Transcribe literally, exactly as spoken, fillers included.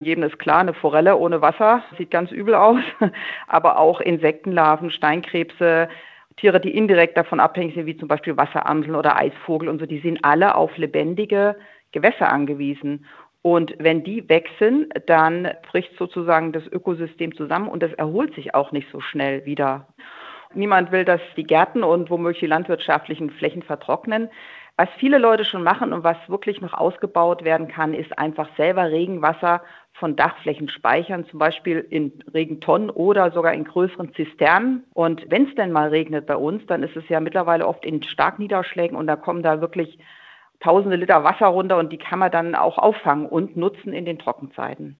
Jedem ist klar, eine Forelle ohne Wasser sieht ganz übel aus, aber auch Insektenlarven, Steinkrebse, Tiere, die indirekt davon abhängig sind, wie zum Beispiel Wasseramseln oder Eisvogel und so, die sind alle auf lebendige Gewässer angewiesen. Und wenn die weg sind, dann bricht sozusagen das Ökosystem zusammen und das erholt sich auch nicht so schnell wieder. Niemand will, dass die Gärten und womöglich die landwirtschaftlichen Flächen vertrocknen. Was viele Leute schon machen und was wirklich noch ausgebaut werden kann, ist einfach selber Regenwasser von Dachflächen speichern, zum Beispiel in Regentonnen oder sogar in größeren Zisternen. Und wenn es denn mal regnet bei uns, dann ist es ja mittlerweile oft in Starkniederschlägen und da kommen da wirklich tausende Liter Wasser runter und die kann man dann auch auffangen und nutzen in den Trockenzeiten.